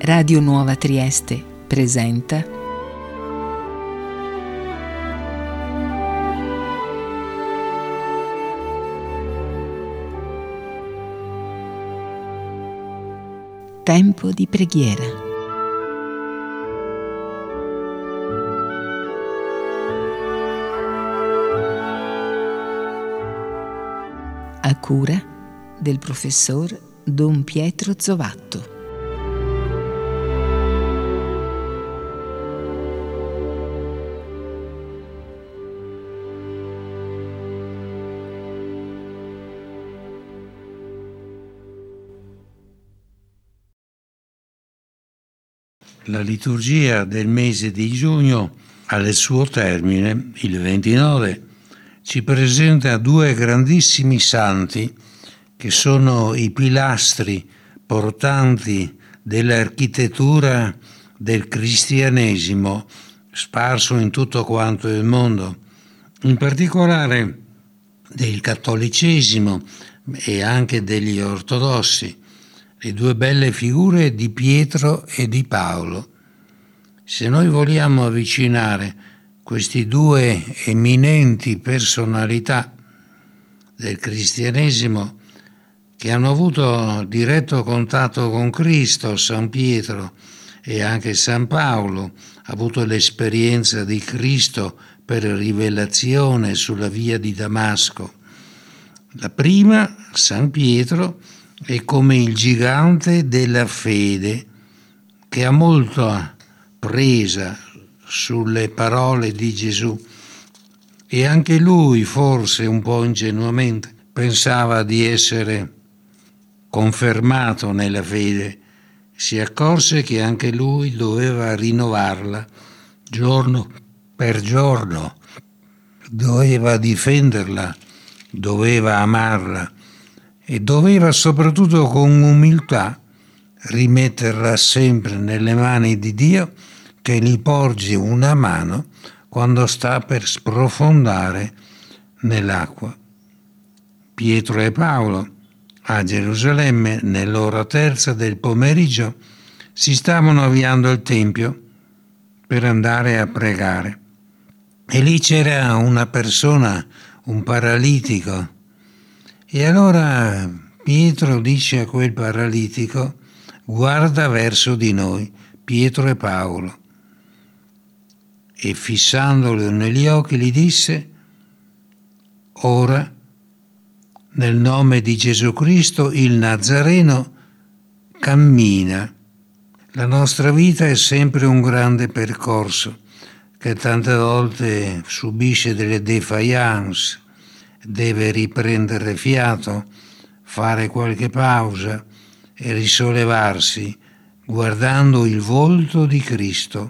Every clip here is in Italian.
Radio Nuova Trieste presenta Tempo di preghiera. A cura del professor Don Pietro Zovatto. La liturgia del mese di giugno, al suo termine, il 29, ci presenta due grandissimi santi che sono i pilastri portanti dell'architettura del cristianesimo sparso in tutto quanto il mondo, in particolare del cattolicesimo e anche degli ortodossi. Le due belle figure di Pietro e di Paolo. Se noi vogliamo avvicinare questi due eminenti personalità del cristianesimo che hanno avuto diretto contatto con Cristo, San Pietro e anche San Paolo, ha avuto l'esperienza di Cristo per rivelazione sulla via di Damasco. La prima, San Pietro, è come il gigante della fede che ha molto presa sulle parole di Gesù e anche lui, forse un po' ingenuamente, pensava di essere confermato nella fede. Si accorse che anche lui doveva rinnovarla giorno per giorno, doveva difenderla, doveva amarla e doveva soprattutto con umiltà rimetterla sempre nelle mani di Dio, che gli porge una mano quando sta per sprofondare nell'acqua. Pietro e Paolo a Gerusalemme, nell'ora terza del pomeriggio, si stavano avviando al Tempio per andare a pregare. E lì c'era una persona, un paralitico. E allora Pietro dice a quel paralitico: guarda verso di noi, Pietro e Paolo. E fissandolo negli occhi gli disse: ora, nel nome di Gesù Cristo, il Nazareno, cammina. La nostra vita è sempre un grande percorso che tante volte subisce delle défaillance, deve riprendere fiato, fare qualche pausa e risollevarsi guardando il volto di Cristo.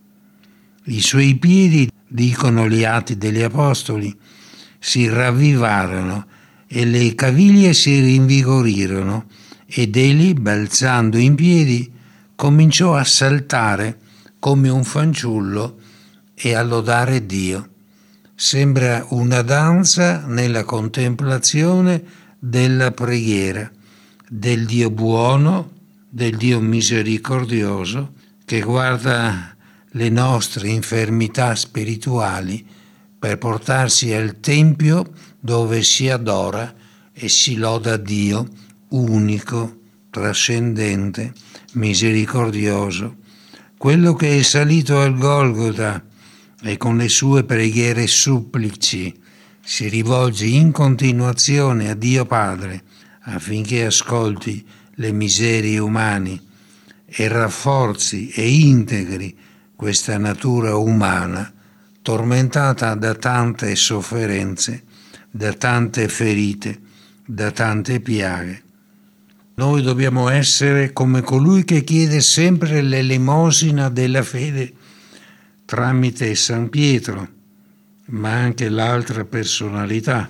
I suoi piedi, dicono gli Atti degli Apostoli, si ravvivarono e le caviglie si rinvigorirono ed egli, balzando in piedi, cominciò a saltare come un fanciullo e a lodare Dio. Sembra una danza nella contemplazione della preghiera, del Dio buono, del Dio misericordioso, che guarda le nostre infermità spirituali per portarsi al Tempio dove si adora e si loda Dio unico, trascendente, misericordioso, quello che è salito al Golgota e con le sue preghiere supplici si rivolge in continuazione a Dio Padre affinché ascolti le miserie umane e rafforzi e integri questa natura umana tormentata da tante sofferenze, da tante ferite, da tante piaghe. Noi dobbiamo essere come colui che chiede sempre l'elemosina della fede tramite San Pietro, ma anche l'altra personalità.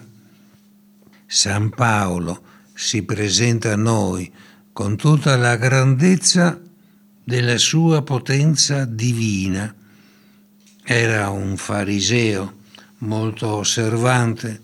San Paolo si presenta a noi con tutta la grandezza della sua potenza divina. Era un fariseo molto osservante,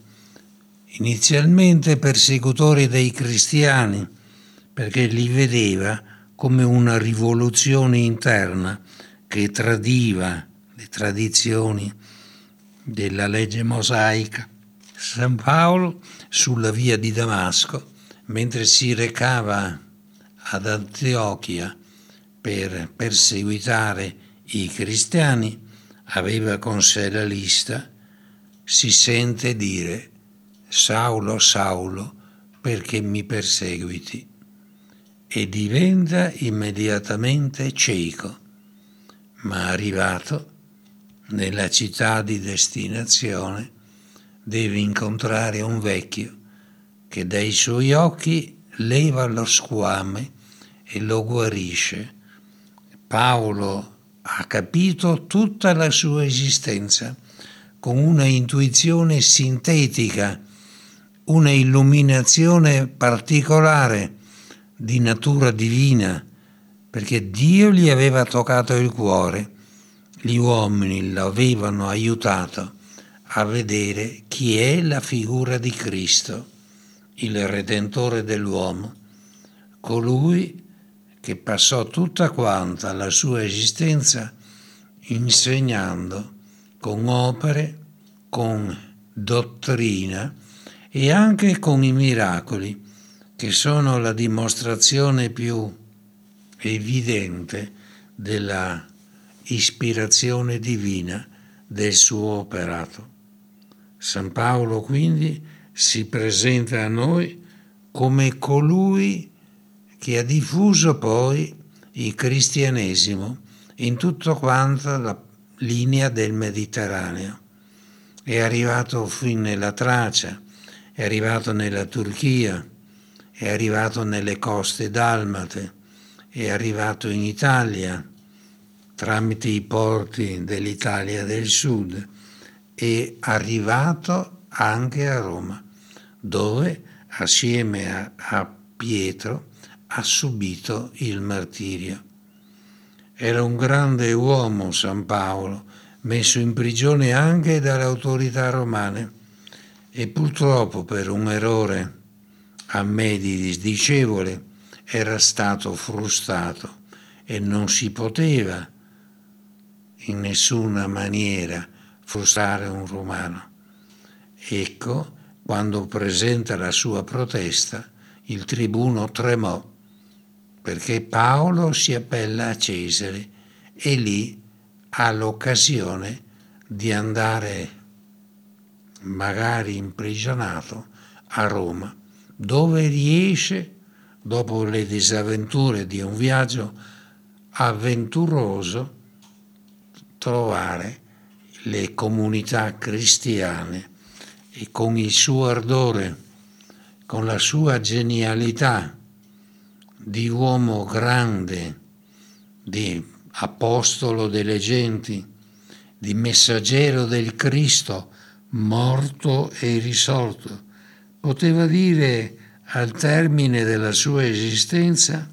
inizialmente persecutore dei cristiani, perché li vedeva come una rivoluzione interna che tradiva le tradizioni della legge mosaica. San Paolo, sulla via di Damasco, mentre si recava ad Antiochia per perseguitare i cristiani, aveva con sé la lista, si sente dire: Saulo, Saulo, perché mi perseguiti? E diventa immediatamente cieco, ma arrivato nella città di destinazione deve incontrare un vecchio che dai suoi occhi leva lo squame e lo guarisce. Paolo ha capito tutta la sua esistenza con una intuizione sintetica, una illuminazione particolare di natura divina, perché Dio gli aveva toccato il cuore, gli uomini lo avevano aiutato a vedere chi è la figura di Cristo, il Redentore dell'uomo, colui che passò tutta quanta la sua esistenza insegnando con opere, con dottrina e anche con i miracoli, che sono la dimostrazione più evidente della ispirazione divina del suo operato. San Paolo quindi si presenta a noi come colui che ha diffuso poi il cristianesimo in tutta quanta la linea del Mediterraneo. È arrivato fin nella Tracia, è arrivato nella Turchia, è arrivato nelle coste dalmate, è arrivato in Italia tramite i porti dell'Italia del Sud, è arrivato anche a Roma, dove assieme a Pietro ha subito il martirio. Era un grande uomo San Paolo, messo in prigione anche dalle autorità romane, e purtroppo per un errore a me disdicevole era stato frustato e non si poteva in nessuna maniera frustrare un romano. Ecco, quando presenta la sua protesta, il tribuno tremò, perché Paolo si appella a Cesare e lì ha l'occasione di andare magari imprigionato a Roma, dove riesce, dopo le disavventure di un viaggio avventuroso, trovare le comunità cristiane e con il suo ardore, con la sua genialità di uomo grande, di apostolo delle genti, di messaggero del Cristo morto e risorto, poteva dire al termine della sua esistenza: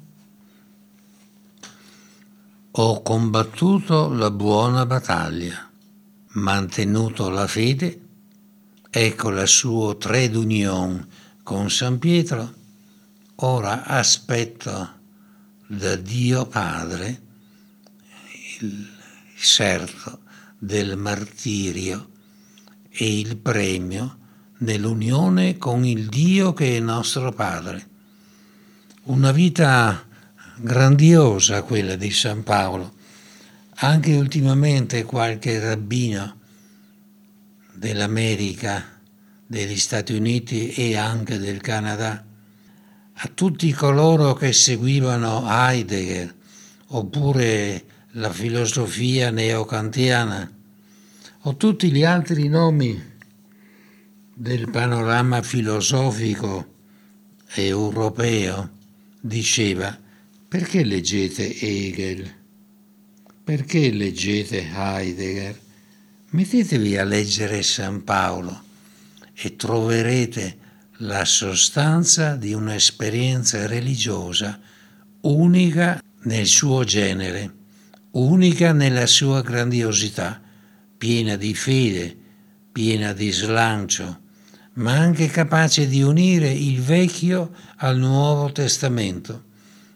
ho combattuto la buona battaglia, mantenuto la fede, ecco la sua trait d'union con San Pietro, ora aspetto da Dio Padre il certo del martirio e il premio nell'unione con il Dio che è nostro Padre. Una vita grandiosa quella di San Paolo. Anche ultimamente qualche rabbino dell'America, degli Stati Uniti e anche del Canada, a tutti coloro che seguivano Heidegger oppure la filosofia neokantiana o tutti gli altri nomi del panorama filosofico europeo, diceva: perché leggete Hegel? Perché leggete Heidegger? Mettetevi a leggere San Paolo e troverete la sostanza di un'esperienza religiosa unica nel suo genere, unica nella sua grandiosità, piena di fede, piena di slancio, ma anche capace di unire il Vecchio al Nuovo Testamento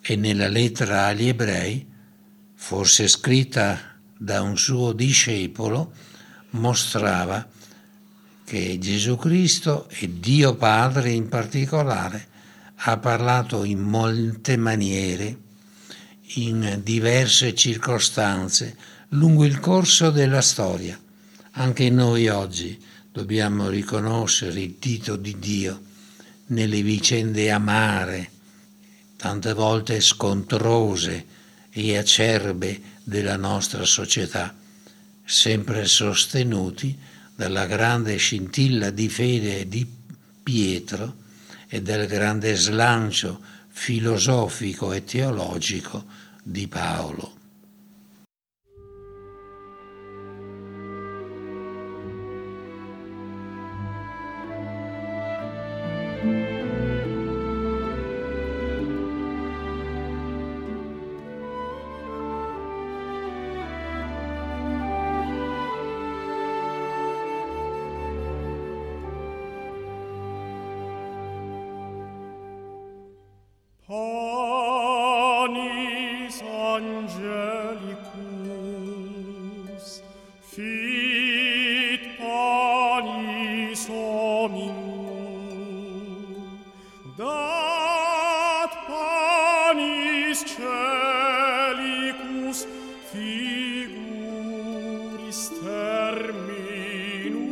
e nella lettera agli Ebrei, forse scritta da un suo discepolo, mostrava che Gesù Cristo e Dio Padre in particolare ha parlato in molte maniere, in diverse circostanze, lungo il corso della storia. Anche noi oggi dobbiamo riconoscere il dito di Dio nelle vicende amare, tante volte scontrose e acerbe della nostra società, sempre sostenuti dalla grande scintilla di fede di Pietro e dal grande slancio filosofico e teologico di Paolo. Panis angelicus, fit panis hominum, dat panis celicus figuris terminum.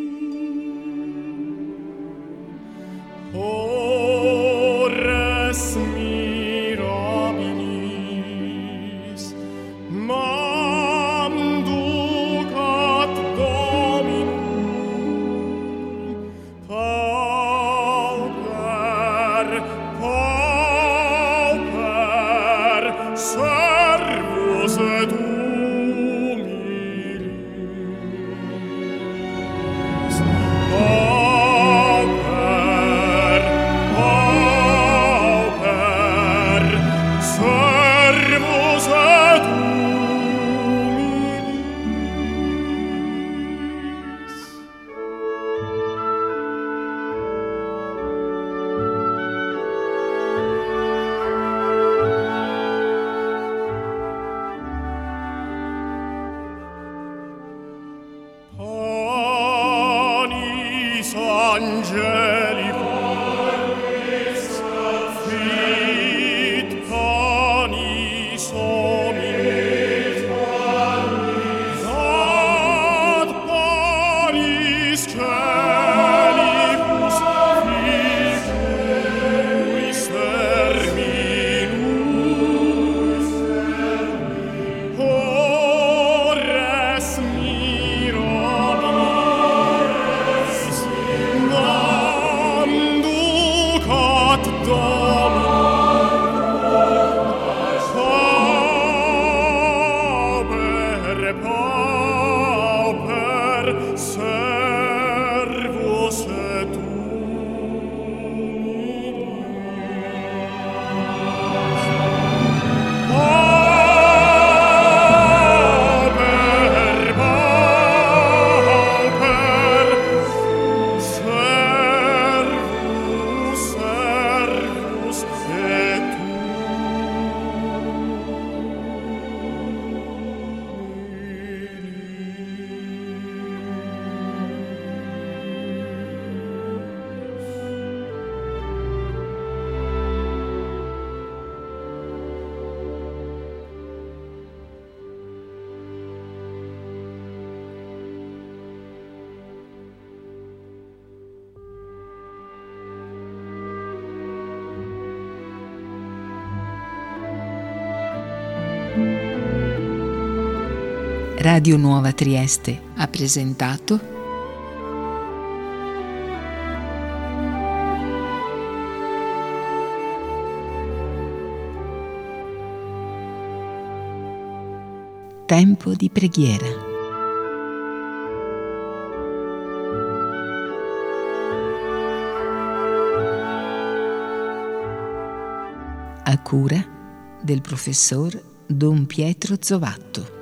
Ores mirabilis, mam ducat Dominum, pauper, pauper, servus et humilis. Pauper, pauper, servus et humilis. Panis angelicus, fit panis hominis, ad panis celicus figuris terminus. Ores mirabilis, nam ducat Dominum, pauper, pauper, servus et humilis. Pauper, pauper, servus, servus et Radio Nuova Trieste ha presentato Tempo di preghiera. A cura del professor Don Pietro Zovatto.